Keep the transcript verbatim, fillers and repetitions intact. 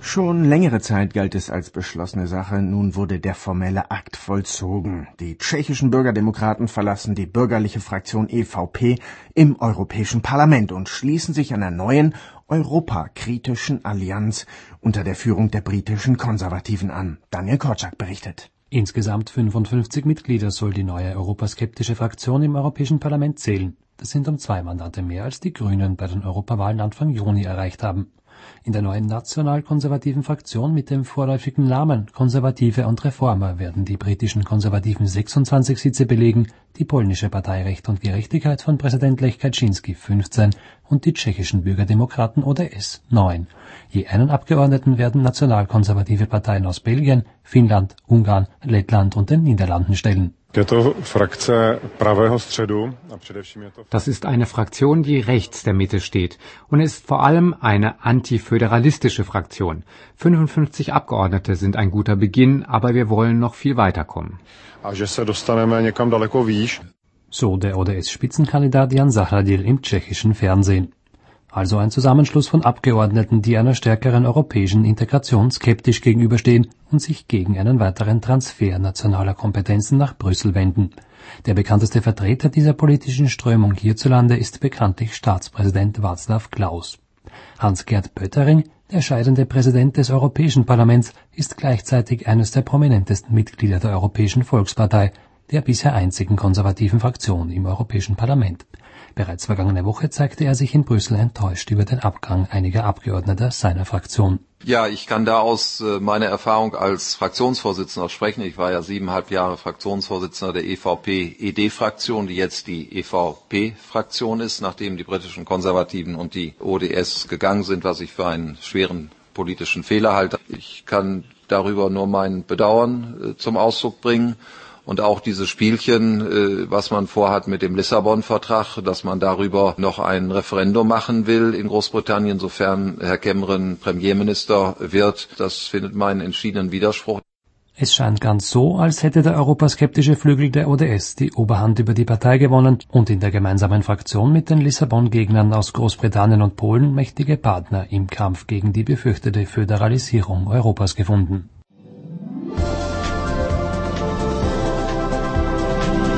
Schon längere Zeit galt es als beschlossene Sache, nun wurde der formelle Akt vollzogen. Die tschechischen Bürgerdemokraten verlassen die bürgerliche Fraktion E V P im Europäischen Parlament und schließen sich einer neuen, europakritischen Allianz unter der Führung der britischen Konservativen an. Daniel Korczak berichtet. Insgesamt fünfundfünfzig Mitglieder soll die neue europaskeptische Fraktion im Europäischen Parlament zählen. Das sind um zwei Mandate mehr, als die Grünen bei den Europawahlen Anfang Juni erreicht haben. In der neuen national-konservativen Fraktion mit dem vorläufigen Namen Konservative und Reformer werden die britischen Konservativen sechsundzwanzig Sitze belegen, die polnische Partei Recht und Gerechtigkeit von Präsident Lech Kaczynski fünfzehn und die tschechischen Bürgerdemokraten O D S neun. Je einen Abgeordneten werden nationalkonservative Parteien aus Belgien, Finnland, Ungarn, Lettland und den Niederlanden stellen. Das ist eine Fraktion, die rechts der Mitte steht und ist vor allem eine antiföderalistische Fraktion. fünfundfünfzig Abgeordnete sind ein guter Beginn, aber wir wollen noch viel weiterkommen. So der O D S-Spitzenkandidat Jan Zahradil im tschechischen Fernsehen. Also ein Zusammenschluss von Abgeordneten, die einer stärkeren europäischen Integration skeptisch gegenüberstehen und sich gegen einen weiteren Transfer nationaler Kompetenzen nach Brüssel wenden. Der bekannteste Vertreter dieser politischen Strömung hierzulande ist bekanntlich Staatspräsident Václav Klaus. Hans-Gert Pöttering, der scheidende Präsident des Europäischen Parlaments, ist gleichzeitig eines der prominentesten Mitglieder der Europäischen Volkspartei, der bisher einzigen konservativen Fraktion im Europäischen Parlament. Bereits vergangene Woche zeigte er sich in Brüssel enttäuscht über den Abgang einiger Abgeordneter seiner Fraktion. Ja, ich kann da aus äh, meiner Erfahrung als Fraktionsvorsitzender sprechen. Ich war ja siebeneinhalb Jahre Fraktionsvorsitzender der E V P-E D-Fraktion, die jetzt die E V P-Fraktion ist, nachdem die britischen Konservativen und die O D S gegangen sind, was ich für einen schweren politischen Fehler halte. Ich kann darüber nur mein Bedauern äh, zum Ausdruck bringen. Und auch dieses Spielchen, was man vorhat mit dem Lissabon-Vertrag, dass man darüber noch ein Referendum machen will in Großbritannien, sofern Herr Cameron Premierminister wird, das findet meinen entschiedenen Widerspruch. Es scheint ganz so, als hätte der europaskeptische Flügel der O D S die Oberhand über die Partei gewonnen und in der gemeinsamen Fraktion mit den Lissabon-Gegnern aus Großbritannien und Polen mächtige Partner im Kampf gegen die befürchtete Föderalisierung Europas gefunden.